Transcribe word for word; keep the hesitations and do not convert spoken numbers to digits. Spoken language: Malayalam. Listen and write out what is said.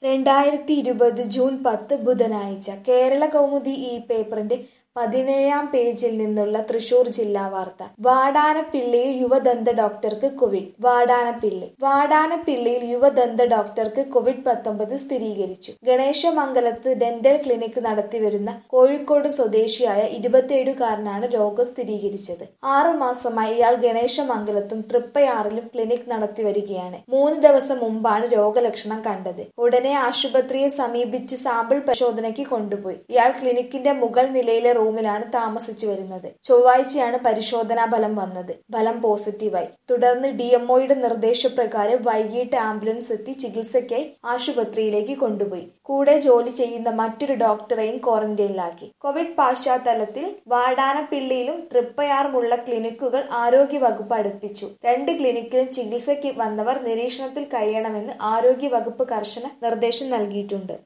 രണ്ടായിരത്തി ഇരുപത് ജൂൺ പത്ത് ബുധനാഴ്ച കേരള കൗമുദി ഈ പേപ്പറിന്റെ പതിനേഴാം പേജിൽ നിന്നുള്ള തൃശൂർ ജില്ലാ വാർത്ത. വാടാനപ്പിള്ളിയിൽ യുവദന്ത ഡോക്ടർക്ക് കോവിഡ്. വാടാനപ്പിള്ളി വാടാനപ്പിള്ളിയിൽ യുവദന്ത ഡോക്ടർക്ക് കോവിഡ് പത്തൊമ്പത് സ്ഥിരീകരിച്ചു. ഗണേശമംഗലത്ത് ഡെന്റൽ ക്ലിനിക് നടത്തിവരുന്ന കോഴിക്കോട് സ്വദേശിയായ ഇരുപത്തിയേഴുകാരനാണ് രോഗം സ്ഥിരീകരിച്ചത്. ആറു മാസമായി ഇയാൾ ഗണേശമംഗലത്തും തൃപ്പയാറിലും ക്ലിനിക് നടത്തിവരികയാണ്. മൂന്ന് ദിവസം മുമ്പാണ് രോഗലക്ഷണം കണ്ടത്. ഉടനെ ആശുപത്രിയെ സമീപിച്ച് സാമ്പിൾ പരിശോധനയ്ക്ക് കൊണ്ടുപോയി. ഇയാൾ ക്ലിനിക്കിന്റെ മുകൾ നിലയിലെ റൂമിലാണ് താമസിച്ചു വരുന്നത്. ചൊവ്വാഴ്ചയാണ് പരിശോധനാ ഫലം വന്നത്. ഫലം പോസിറ്റീവായി. തുടർന്ന് ഡിഎംഒയുടെ നിർദ്ദേശപ്രകാരം വൈകിട്ട് ആംബുലൻസ് എത്തി ചികിത്സയ്ക്കായി ആശുപത്രിയിലേക്ക് കൊണ്ടുപോയി. കൂടെ ജോലി ചെയ്യുന്ന മറ്റൊരു ഡോക്ടറെയും ക്വാറന്റൈനിലാക്കി. കോവിഡ് പശ്ചാത്തലത്തിൽ വാടാനപ്പിള്ളിയിലും തൃപ്പയാറുമുള്ള ക്ലിനിക്കുകൾ ആരോഗ്യവകുപ്പ് അടുപ്പിച്ചു. രണ്ട് ക്ലിനിക്കിലും ചികിത്സയ്ക്ക് വന്നവർ നിരീക്ഷണത്തിൽ കഴിയണമെന്ന് ആരോഗ്യവകുപ്പ് കർശന നിർദ്ദേശം നൽകിയിട്ടുണ്ട്.